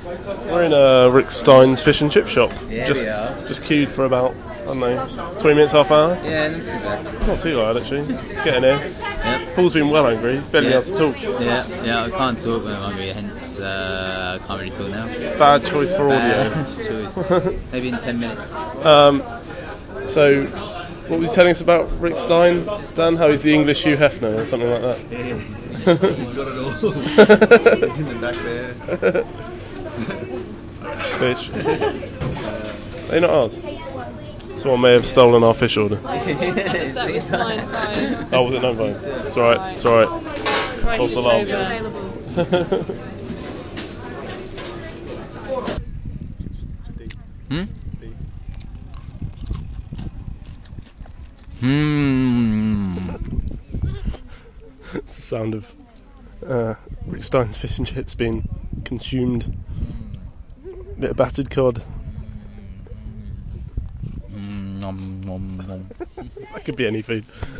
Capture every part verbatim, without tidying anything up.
We're in uh, Rick Stein's fish and chip shop. Yeah, just, we are. Just queued for about, I don't know, twenty minutes, half hour. Yeah, not too bad. Not too bad actually. Getting here. Yep. Paul's been well hungry. He's barely Yeah. able to talk. Yeah, yeah, I can't talk when I'm hungry, hence uh, I can't really talk now. Bad choice for audio. Bad choice. Maybe in ten minutes. So, what was you telling us about Rick Stein, Dan? How he's the English Hugh Hefner or something like that? He's got it all. He's in the back there. Fish. They're not ours. Someone may have stolen our fish order. That was nine five. Oh, was it nine five? It's alright, it's alright. False alarm. Hmm? Hmm. It's the sound of uh, Rick Stein's fish and chips being consumed. Bit of battered cod. Mm, nom, nom, nom. That could be any food.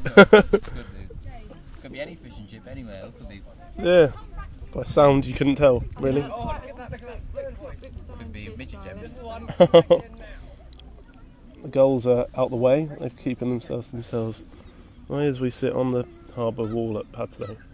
Could be any fish and chip anywhere. Could be, Yeah. By sound you couldn't tell, really. could be midget gems. The gulls are out the way. They're keeping themselves to themselves. Right as we sit on the harbour wall at Padstow.